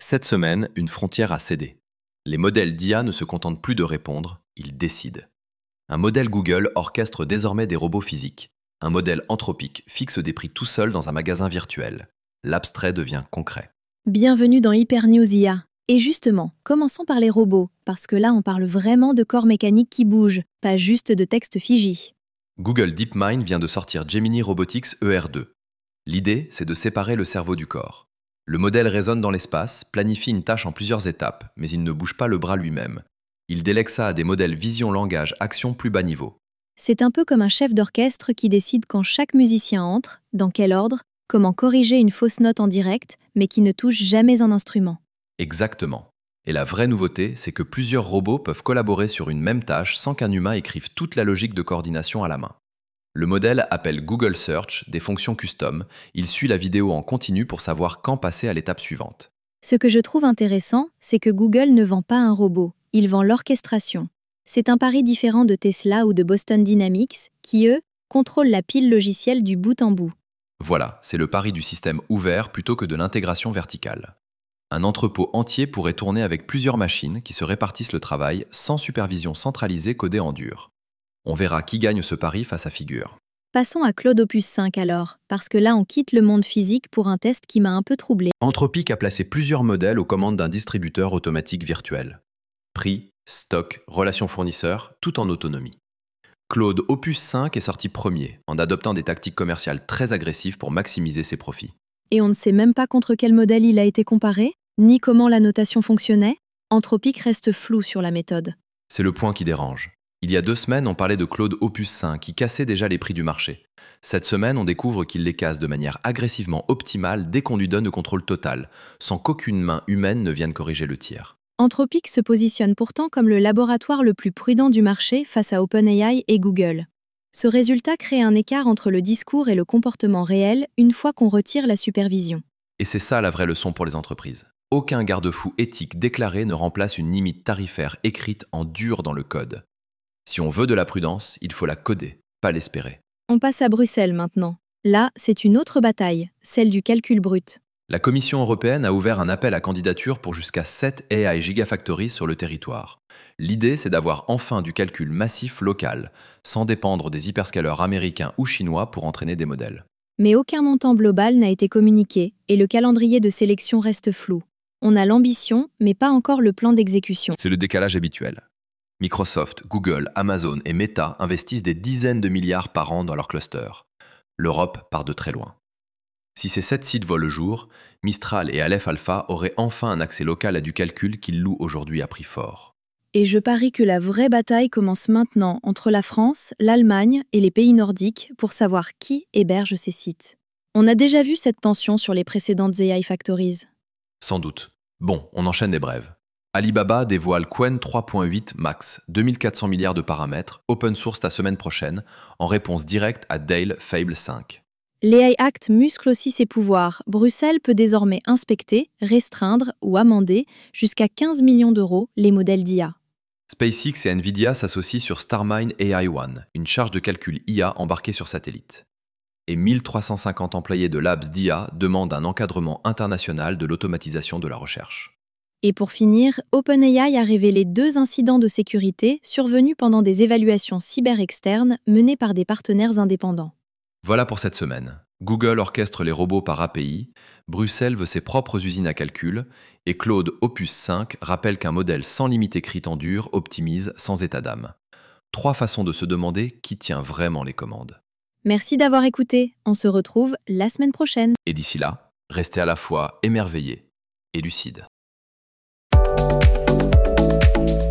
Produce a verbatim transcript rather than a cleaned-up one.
Cette semaine, une frontière a cédé. Les modèles d'I A ne se contentent plus de répondre, ils décident. Un modèle Google orchestre désormais des robots physiques. Un modèle anthropique fixe des prix tout seul dans un magasin virtuel. L'abstrait devient concret. Bienvenue dans Hypernews I A. Et justement, commençons par les robots, parce que là on parle vraiment de corps mécaniques qui bougent, pas juste de texte figé. Google DeepMind vient de sortir Gemini Robotics E R deux. L'idée, c'est de séparer le cerveau du corps. Le modèle résonne dans l'espace, planifie une tâche en plusieurs étapes, mais il ne bouge pas le bras lui-même. Il délègue ça à des modèles vision-langage-action plus bas niveau. C'est un peu comme un chef d'orchestre qui décide quand chaque musicien entre, dans quel ordre, comment corriger une fausse note en direct, mais qui ne touche jamais un instrument. Exactement. Et la vraie nouveauté, c'est que plusieurs robots peuvent collaborer sur une même tâche sans qu'un humain écrive toute la logique de coordination à la main. Le modèle appelle Google Search des fonctions custom. Il suit la vidéo en continu pour savoir quand passer à l'étape suivante. Ce que je trouve intéressant, c'est que Google ne vend pas un robot, il vend l'orchestration. C'est un pari différent de Tesla ou de Boston Dynamics, qui, eux, contrôlent la pile logicielle du bout en bout. Voilà, c'est le pari du système ouvert plutôt que de l'intégration verticale. Un entrepôt entier pourrait tourner avec plusieurs machines qui se répartissent le travail sans supervision centralisée codée en dur. On verra qui gagne ce pari face à figure. Passons à Claude Opus cinq alors, parce que là on quitte le monde physique pour un test qui m'a un peu troublé. Anthropic a placé plusieurs modèles aux commandes d'un distributeur automatique virtuel. Prix, stock, relations fournisseurs, tout en autonomie. Claude Opus cinq est sorti premier, en adoptant des tactiques commerciales très agressives pour maximiser ses profits. Et on ne sait même pas contre quel modèle il a été comparé, ni comment la notation fonctionnait. Anthropic reste flou sur la méthode. C'est le point qui dérange. Il y a deux semaines, on parlait de Claude Opus cinq qui cassait déjà les prix du marché. Cette semaine, on découvre qu'il les casse de manière agressivement optimale dès qu'on lui donne le contrôle total, sans qu'aucune main humaine ne vienne corriger le tir. Anthropic se positionne pourtant comme le laboratoire le plus prudent du marché face à OpenAI et Google. Ce résultat crée un écart entre le discours et le comportement réel une fois qu'on retire la supervision. Et c'est ça la vraie leçon pour les entreprises. Aucun garde-fou éthique déclaré ne remplace une limite tarifaire écrite en dur dans le code. Si on veut de la prudence, il faut la coder, pas l'espérer. On passe à Bruxelles maintenant. Là, c'est une autre bataille, celle du calcul brut. La Commission européenne a ouvert un appel à candidature pour jusqu'à sept A I Gigafactories sur le territoire. L'idée, c'est d'avoir enfin du calcul massif local, sans dépendre des hyperscalers américains ou chinois pour entraîner des modèles. Mais aucun montant global n'a été communiqué et le calendrier de sélection reste flou. On a l'ambition, mais pas encore le plan d'exécution. C'est le décalage habituel. Microsoft, Google, Amazon et Meta investissent des dizaines de milliards par an dans leurs clusters. L'Europe part de très loin. Si ces sept sites voient le jour, Mistral et Aleph Alpha auraient enfin un accès local à du calcul qu'ils louent aujourd'hui à prix fort. Et je parie que la vraie bataille commence maintenant entre la France, l'Allemagne et les pays nordiques pour savoir qui héberge ces sites. On a déjà vu cette tension sur les précédentes A I Factories. Sans doute. Bon, on enchaîne les brèves. Alibaba dévoile Qwen trois point huit Max, deux mille quatre cents milliards de paramètres, open source la semaine prochaine, en réponse directe à Dale Fable cinq. L'A I Act muscle aussi ses pouvoirs. Bruxelles peut désormais inspecter, restreindre ou amender jusqu'à quinze millions d'euros les modèles d'I A. SpaceX et Nvidia s'associent sur Starmine A I One, une charge de calcul I A embarquée sur satellite. Et mille trois cent cinquante employés de Labs d'I A demandent un encadrement international de l'automatisation de la recherche. Et pour finir, OpenAI a révélé deux incidents de sécurité survenus pendant des évaluations cyber externes menées par des partenaires indépendants. Voilà pour cette semaine. Google orchestre les robots par A P I, Bruxelles veut ses propres usines à calcul, et Claude Opus cinq rappelle qu'un modèle sans limite écrite en dur optimise sans état d'âme. Trois façons de se demander qui tient vraiment les commandes. Merci d'avoir écouté. On se retrouve la semaine prochaine. Et d'ici là, restez à la fois émerveillés et lucides.